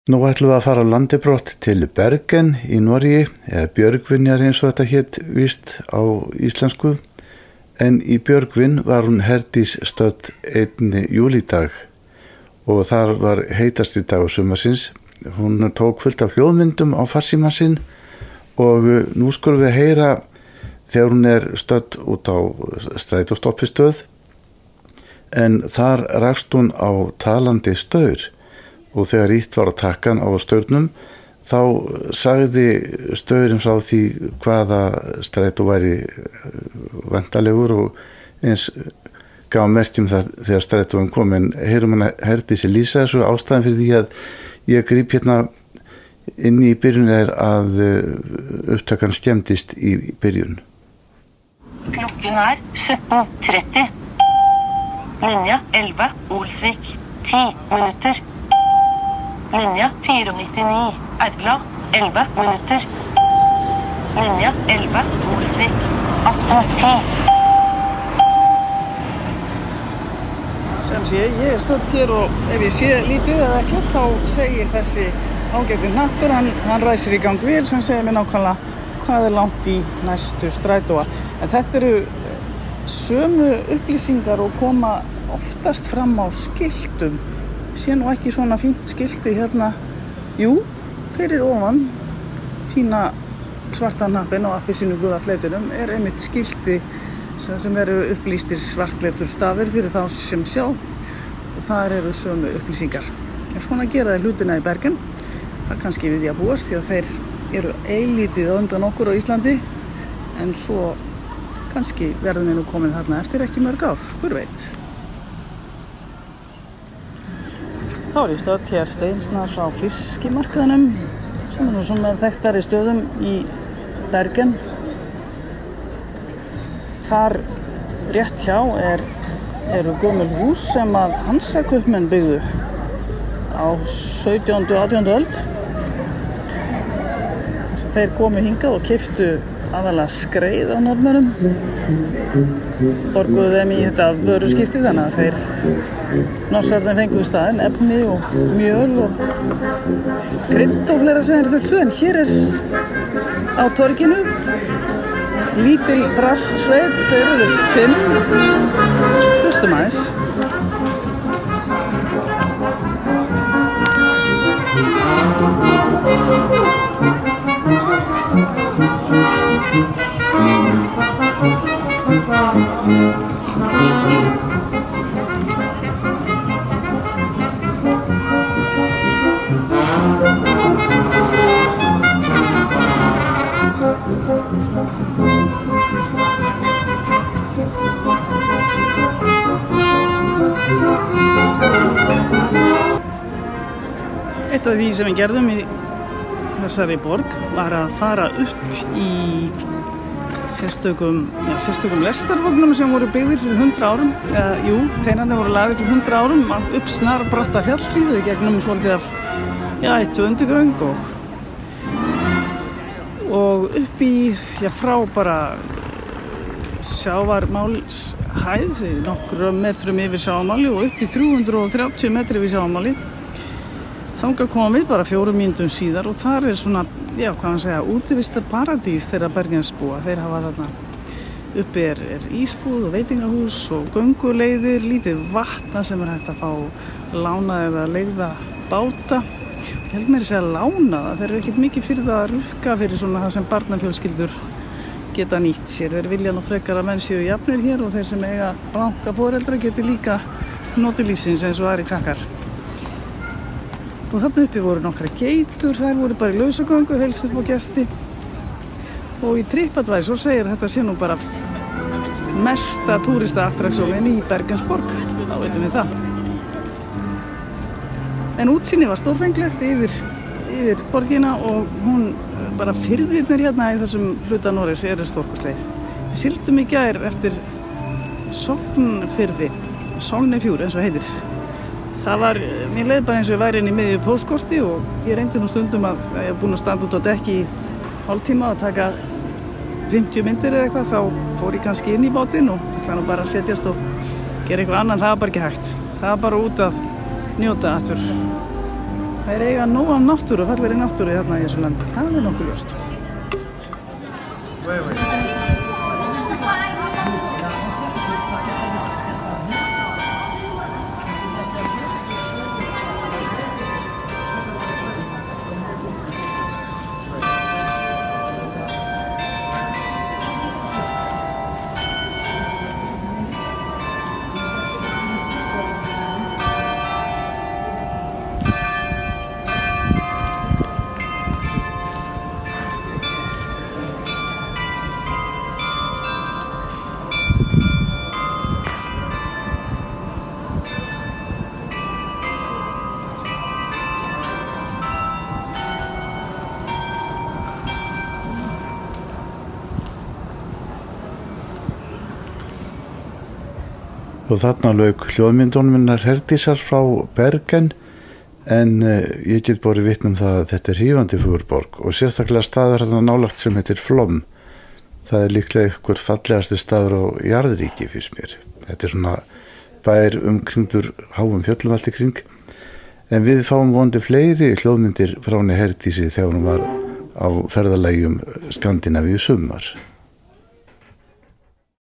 Nú ætlum við að fara á landibrott til Bergen í Noregi, eða Björgvinjar eins og þetta hét víst á íslensku, en í Björgvin var hún Herdís stödd 1. júlídag og þar var heitasti dagur sumarsins. Hún tók fullt af hljóðmyndum á farsímann sinn og nú skulum við heyra þegar hún stödd út á strætóstoppistöð, en þar rakst hún á talandi staur. Og þegar ýtt var á takkan á staurnum, þá sagði staurinn frá því hvaða strætó væri vantalegur og eins gaf merkjum það þegar strætóin kom. En heyrum hana Herdísi lýsa þessu. Ástæðan fyrir því að ég gríp hérna inn í byrjun að upptakan skemmtist í byrjun. Klokken 17:30. Linja 11, Olsvik, 10 minutter. Linja 499, Erla, 11 minutter. Linja 11, Olsvik, 18:10. Sem sé, ég stödd hér og ef ég sé lítið eða ekkert, þá segir þessi ágæti hnappur, hann ræsir í gang vél sem segir mér nákvæmlega hvað langt í næstu strætóa. En þetta eru sömu upplýsingar og koma oftast fram á skiltum. Sé nú ekki svona fínt skilti hérna, jú, fyrir ofan fína svarta hnappinn og appelsínugula fleitinum einmitt skilti sem eru upplýstir svartleitur stafir fyrir þá sem sjá og þar eru sömu upplýsingar. En svona gera þeir hlutina í Bergen, það kannski við því að búast því að þeir eru eilítið á undan okkur á Íslandi, en svo kannski verðum við nú komin þarna eftir ekki mörg ár, hver veit. Þá ég stödd hér steinsnar á fiskimarkaðinum sem nú svona þekktari stöðum í Bergen. Þar rétt hjá eru gömul hús sem að Hansakaupmenn byggðu á 17. og 18. öld. Þeir komu hingað og keyptu aðalega skreið á Norðmönnum, borguðu þeim í þetta vöruskipti, þannig að þeir norsarnir fenguðu staðinn efni og mjöl og krydd og fleira sem þeir þurftu. En hér á torginu lítil brasssveit, þeir eru 5, hlustum aðeins. Eitt af því sem við gerðum í þessari borg var að fara upp í sérstökum lestarvagnum sem voru byggðir fyrir 100 árum. Teinarnir voru lagðir fyrir 100 árum upp snarbratta fjallshlíðu í gegnum svolítið af eittu undirgöng og upp í frá bara sjávarmálshæð, nokkrum metrum yfir sjávarmáli og upp í 330 metri yfir sjávarmáli. Þangað komum við bara 4 mínútum síðar og þar svona, útivistarparadís þeirra bergensbúa. Þeir hafa þarna uppi ísbúð og veitingahús og gönguleiðir, lítið vatna sem hægt að fá lána eða leigða báta. Ég held meira að segja lána það, þeir eru ekkert mikið fyrir það að rukka fyrir svona það sem barnafjölskyldur geta nýtt sér. Þeir vilja nú frekar að menn séu jafnir hér og þeir sem eiga blanka foreldra geti líka notið lífsins eins og aðrir krakkar. Og þarna uppi voru nokkra geitur, þær voru bara í lausagöngu, heilsu upp á gesti. Og í TripAdvisor segir að þetta sé nú bara mesta túristaattraktsjónin í Bergensborg, þá veitum við það. En útsýni var stórfenglegt yfir borgina og hún bara firðirnir hérna í þessum hluta Noregs eru stórkostlegir. Við sigldum í gær eftir Sognfirði, Sognefjord eins og heitir. Það var, mér leið bara eins og ég væri inn í miðju póstkorti og ég reyndi nú stundum að ég var búin að standa út á dekki í hálftíma og taka 50 myndir eða eitthvað, þá fór ég kannski inn í bátinn og ætla nú bara að setjast og gera eitthvað annað, það var bara ekki hægt. Það var bara út að njóta aftur Það eiga nóg af náttúru, fallegri náttúru hérna í þessu landi. Það nokkuð ljóst. Og þarna lauk hljóðmyndunum minnar Herdísar frá Bergen en ég get borið vitni það að þetta hrífandi fugurborg og sérstaklega staður hérna nálagt sem heitir Flom. Það líklega ykkur fallegasti staður á jarðríki fyrst mér. Þetta svona bær umkringdur háum fjöllum allt í kring en við fáum vonandi fleiri hljóðmyndir frá henni Herdísi þegar hún var á ferðalagi Skandinavíu sumar.